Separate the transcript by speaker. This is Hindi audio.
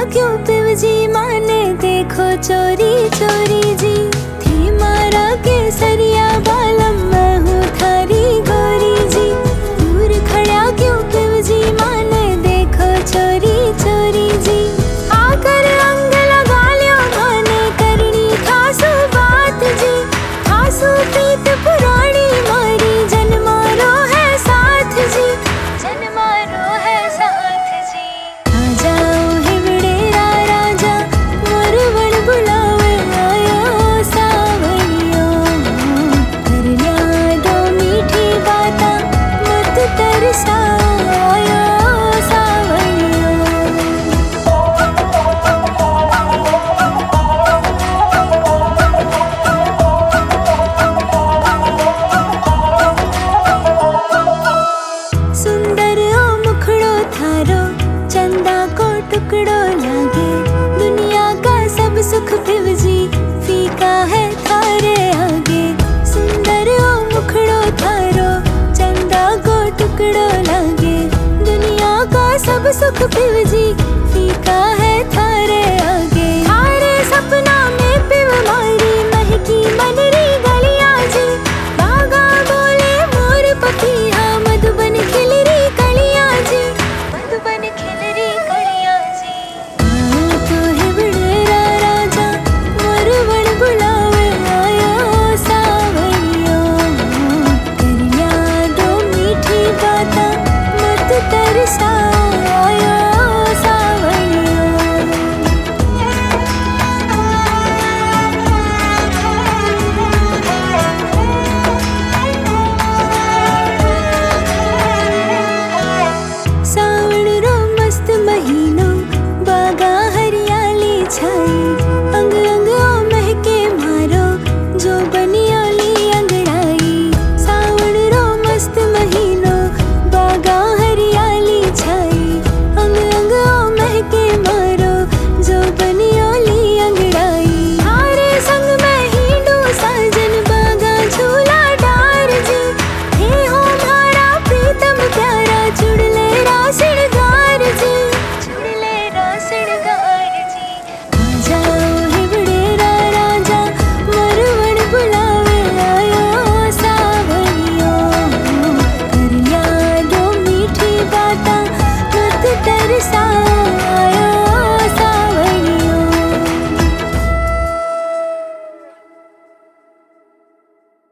Speaker 1: क्यों पिव जी माने देखो चोरी चोरी जी। थी मारा केसरिया बालम मैं हूँ थारी गोरी जी। दूर खड़ा क्यों पिव जी माने देखो चोरी चोरी जी। आकर अंग लगा लियो माने करनी खासू बात जी। खासू प्रीत पुरानी मारी जन्मारो है साथ जी। जन्मारो है साथ जी। आ जाओ हिवड़ेरा राजा मोर बड़ बुलावे आयो सावरियो। कर लिया दो मीठी बाता मत तरसाओ आयो सावरियो। सुंदर ओ मुखड़ो थारो चंदा को टुकड़ो लागे। दुनिया का सब सुख पिव जी फीका है थारे आगे। सुंदर ओ मुखड़ो थारो चंदा को टुकड़ो लागे। दुनिया का सब सुख पिव जी फीका है थारे आगे। थारे सपना में पिव मारी महकी मनरी गलियां जी। बागा बोले मोर पखिया मधुबन खिलरी कलियां जी। मधुबन खिलरी कलियां जी। आओ तो हिवड़ेरा राजा मोर बड़ बुलावे आयो सावरियो। कर लिया दो मीठी बाता मत तरसाओ आयो सावरियो। सावण रो मस्त महीनो बागा हरियाली छाई। अंग अंग ओ महके मारो जो बनियोली अंगड़ाई। सावण रो मस्त महीनो बागा हरियाली छाई। अंग अंग ओ महके मारो जो बनियोली अंगड़ाई। थारे संग मैं हिंडू साजन बागा झूला डार जी। हे हो मारा प्रीतम प्यारा चुड़ले रा सिरगार जी। चुड़ले रा सिरगार जी। आ जाओ हिवड़ेरा राजा मोर बड़ बुलावे आयो सावरियो। कर लिया दो मीठी बाता मत तरसाओ